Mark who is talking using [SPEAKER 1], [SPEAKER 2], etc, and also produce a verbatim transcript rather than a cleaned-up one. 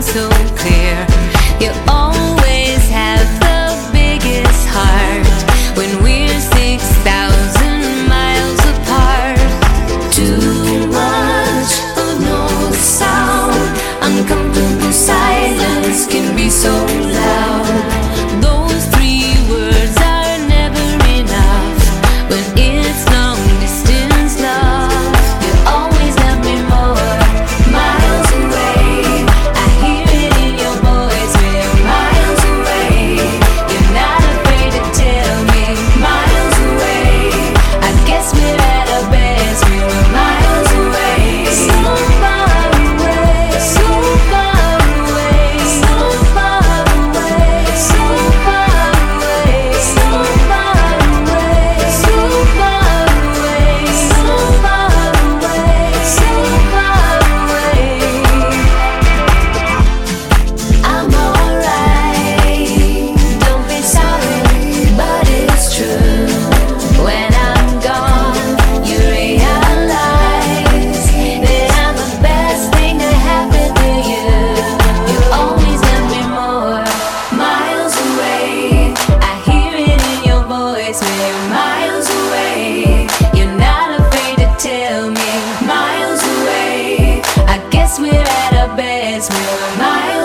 [SPEAKER 1] so clear. You always have the biggest heart when we're six thousand miles apart. Too much of no sound, uncomfortable silence can be so loud. Those three words are never enough when it's long distance love. You always love me more, miles away. I hear it in your voice when you're miles away. You're not afraid to tell me, miles away. I guess we're at our best when we're miles away. So far away, so far away, so far away, so far away, so far away, so far away, so far away, so far away. I'm alright, don't be sorry, but it's true. When I'm gone, you realize that I'm the best thing to happen to you. You always love me more, miles away. I hear it in your voice when you're miles away. You're not afraid to tell me, miles away. I guess we're at our best when we're miles